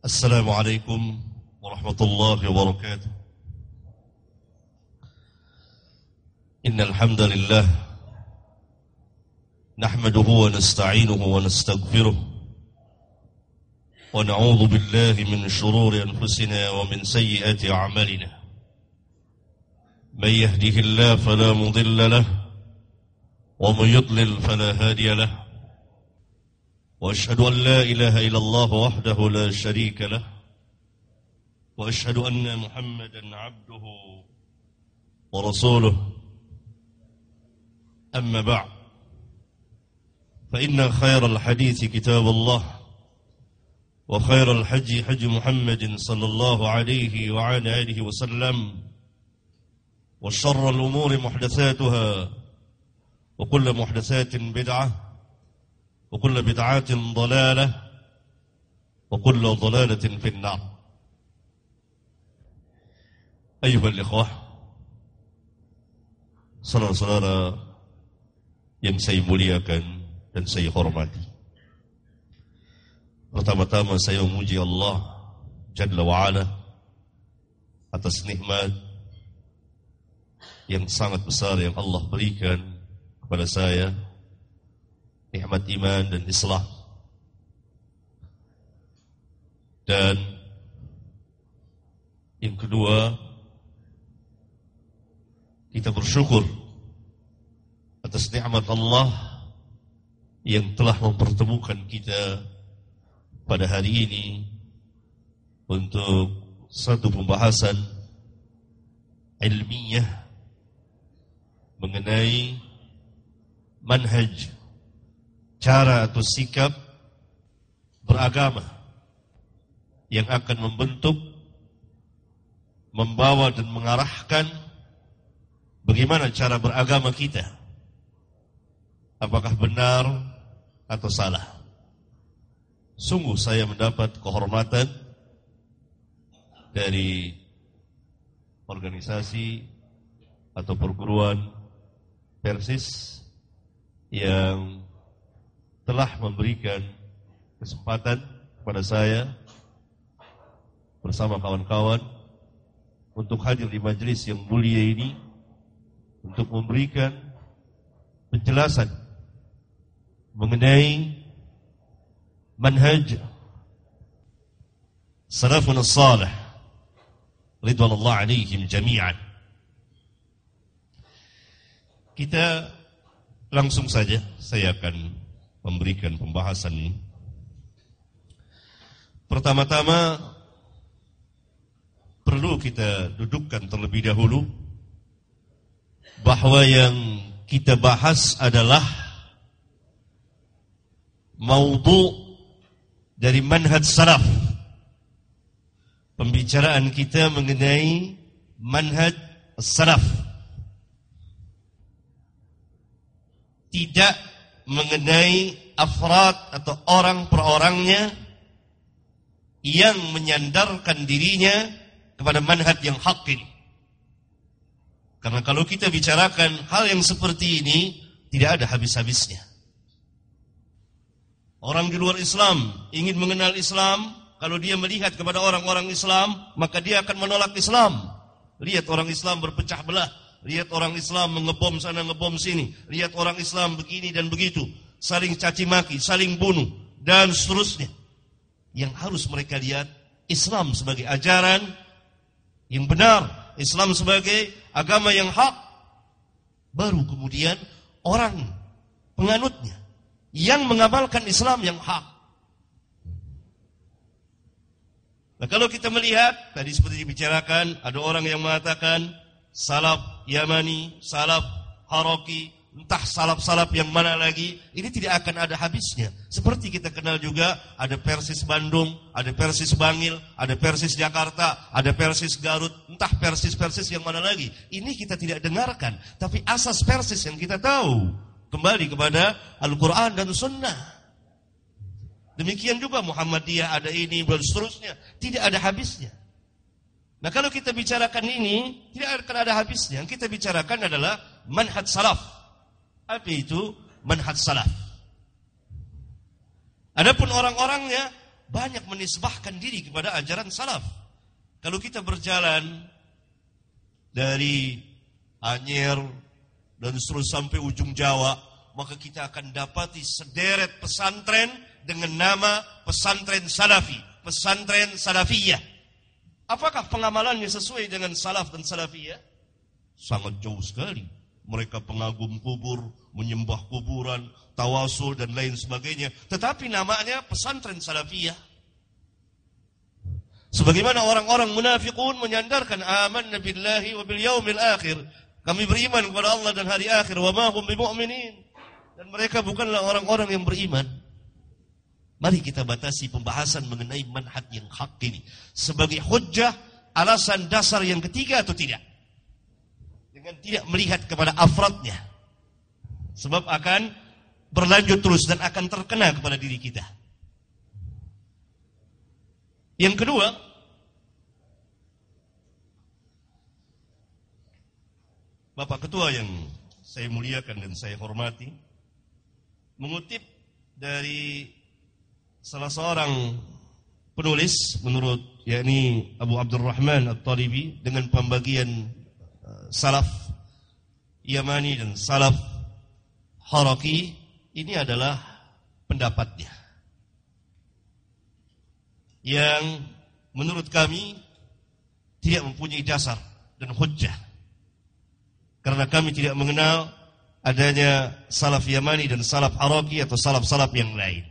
السلام عليكم ورحمة الله وبركاته. إن الحمد لله نحمده ونستعينه ونستغفره ونعوذ بالله من شرور أنفسنا ومن سيئات أعمالنا. من يهده الله فلا مضل له ومن يضلل فلا هادي له. وأشهد أن لا إله إلا الله وحده لا شريك له وأشهد أن محمدا عبده ورسوله. أما بعد فإن خير الحديث كتاب الله وخير الحج حج محمد صلى الله عليه وعلى آله وسلم وشر الأمور محدثاتها وكل محدثات بدعة وكل بدعات ضلالة وكل ضلالة في النار. أيها الإخوة, saudara-saudara yang saya muliakan dan saya hormati, pertama-tama saya memuji Allah Jalla wa'ala atas nikmat yang sangat besar yang Allah berikan kepada saya, nikmat iman dan Islam. Dan yang kedua, kita bersyukur atas nikmat Allah yang telah mempertemukan kita pada hari ini untuk satu pembahasan ilmiah mengenai manhaj, cara atau sikap beragama yang akan membentuk, membawa dan mengarahkan bagaimana cara beragama kita, apakah benar atau salah. Sungguh saya mendapat kehormatan dari organisasi atau perguruan Persis yang telah memberikan kesempatan kepada saya bersama kawan-kawan untuk hadir di majelis yang mulia ini untuk memberikan penjelasan mengenai manhaj salafun as-salih ridwanullah alaihim jami'an. Kita langsung saja, saya akan memberikan pembahasan ini. Pertama-tama perlu kita dudukkan terlebih dahulu bahwa yang kita bahas adalah maudhu dari manhaj salaf. Pembicaraan kita mengenai manhaj salaf, tidak mengenai afrad atau orang per orangnya yang menyandarkan dirinya kepada manhaj yang hak ini. Karena kalau kita bicarakan hal yang seperti ini, tidak ada habis-habisnya. Orang di luar Islam ingin mengenal Islam, kalau dia melihat kepada orang-orang Islam, maka dia akan menolak Islam. Lihat orang Islam berpecah belah, lihat orang Islam mengebom sana, ngebom sini, lihat orang Islam begini dan begitu, saling caci maki, saling bunuh, dan seterusnya. Yang harus mereka lihat, Islam sebagai ajaran yang benar, Islam sebagai agama yang hak. Baru kemudian orang penganutnya yang mengamalkan Islam yang hak. Nah, kalau kita melihat, tadi seperti dibicarakan, ada orang yang mengatakan salaf Yamani, salaf Haraki, entah salaf-salaf yang mana lagi, ini tidak akan ada habisnya. Seperti kita kenal juga, ada Persis Bandung, ada Persis Bangil, ada Persis Jakarta, ada Persis Garut, entah Persis-Persis yang mana lagi. Ini kita tidak dengarkan, tapi asas Persis yang kita tahu, kembali kepada Al-Quran dan Sunnah. Demikian juga Muhammadiyah, ada ini, dan seterusnya. Tidak ada habisnya. Nah, kalau kita bicarakan ini, tidak akan ada habisnya. Yang kita bicarakan adalah manhaj salaf. Apa itu manhaj salaf? Adapun orang-orangnya banyak menisbahkan diri kepada ajaran salaf. Kalau kita berjalan dari Anyer dan terus sampai ujung Jawa, maka kita akan dapati sederet pesantren dengan nama pesantren salafi, pesantren salafiyah. Apakah pengamalannya sesuai dengan salaf dan salafiyah? Sangat jauh sekali. Mereka pengagum kubur, menyembah kuburan, tawasul dan lain sebagainya. Tetapi namanya pesantren salafiyah. Sebagaimana orang-orang munafiqun menyandarkan amanna billahi wa bil yaumil akhir. Kami beriman kepada Allah dan hari akhir. Wa ma hum bimu'minin. Dan mereka bukanlah orang-orang yang beriman. Mari kita batasi pembahasan mengenai manhaj yang hak ini. Sebagai hujjah, alasan dasar yang ketiga atau tidak? Dengan tidak melihat kepada afradnya. Sebab akan berlanjut terus dan akan terkena kepada diri kita. Yang kedua, Bapak Ketua yang saya muliakan dan saya hormati, mengutip dari salah seorang penulis menurut yakni Abu Abdurrahman At-Talibi dengan pembagian salaf Yamani dan salaf Haraki, ini adalah pendapatnya yang menurut kami tidak mempunyai dasar dan hujjah, karena kami tidak mengenal adanya salaf Yamani dan salaf Haraki atau salaf-salaf yang lain.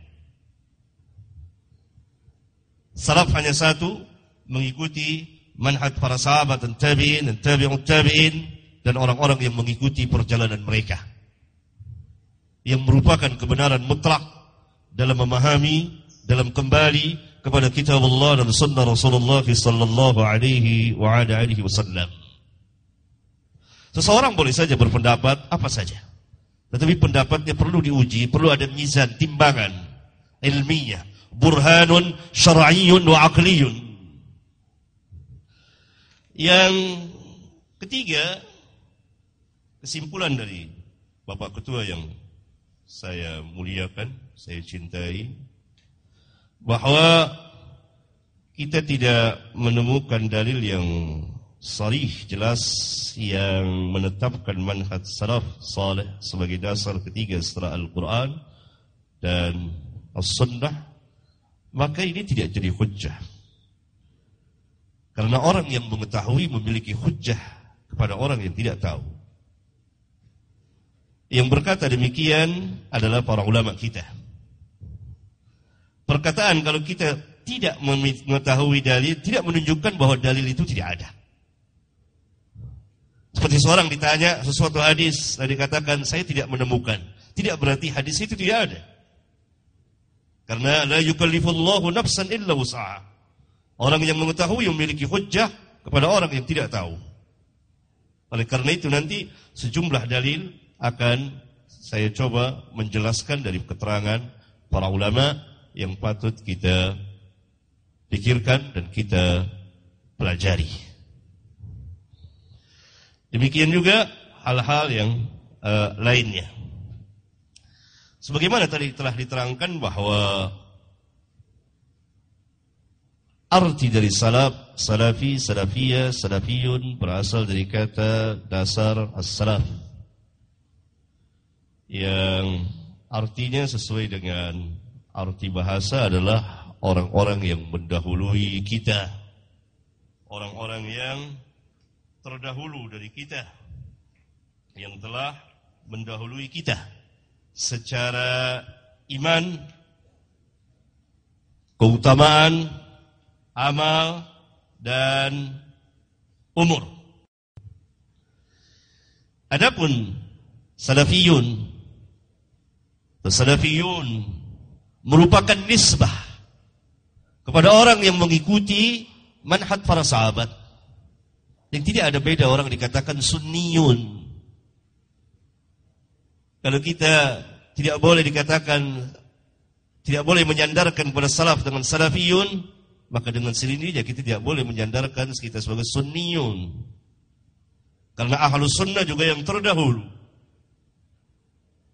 Salaf hanya satu, mengikuti manhaj para sahabat dan tabi'in dan tabi'ut tabi'in dan orang-orang yang mengikuti perjalanan mereka, yang merupakan kebenaran mutlak dalam memahami, dalam kembali kepada kitab Allah dan sunnah Rasulullah sallallahu alaihi wa ala alihi wasallam. Seseorang boleh saja berpendapat apa saja, tetapi pendapatnya perlu diuji, perlu ada mizan, timbangan ilmiah, burhanun syar'iyyun wa aqliyyun. Yang ketiga, kesimpulan dari Bapak Ketua yang saya muliakan, saya cintai, bahwa kita tidak menemukan dalil yang sarih, jelas, yang menetapkan manhaj salaf saleh sebagai dasar ketiga setelah Al-Quran dan As-Sunnah, maka ini tidak jadi hujjah. Karena orang yang mengetahui memiliki hujjah kepada orang yang tidak tahu. Yang berkata demikian adalah para ulama kita. Perkataan kalau kita tidak mengetahui dalil tidak menunjukkan bahwa dalil itu tidak ada. Seperti seorang ditanya sesuatu hadis, dan dikatakan saya tidak menemukan. Tidak berarti hadis itu tidak ada. Karena la yukallifullahu nafsan illa wus'aha. Orang yang mengetahui memiliki hujjah kepada orang yang tidak tahu. Oleh karena itu nanti sejumlah dalil akan saya coba menjelaskan dari keterangan para ulama yang patut kita pikirkan dan kita pelajari. Demikian juga hal-hal yang lainnya. Sebagaimana tadi telah diterangkan bahwa arti dari salaf, salafi, salafiyah, salafiyun berasal dari kata dasar as-salaf, yang artinya sesuai dengan arti bahasa adalah orang-orang yang mendahului kita, orang-orang yang terdahulu dari kita, yang telah mendahului kita secara iman, keutamaan, amal, dan umur. Adapun salafiyun merupakan nisbah kepada orang yang mengikuti manhaj para sahabat. Yang tidak ada beda orang dikatakan sunniyun. Kalau kita tidak boleh dikatakan, tidak boleh menyandarkan kepada salaf dengan salafiyun, maka dengan sendirinya kita tidak boleh menyandarkan kita sebagai sunniyun. Karena ahlus sunnah juga yang terdahulu.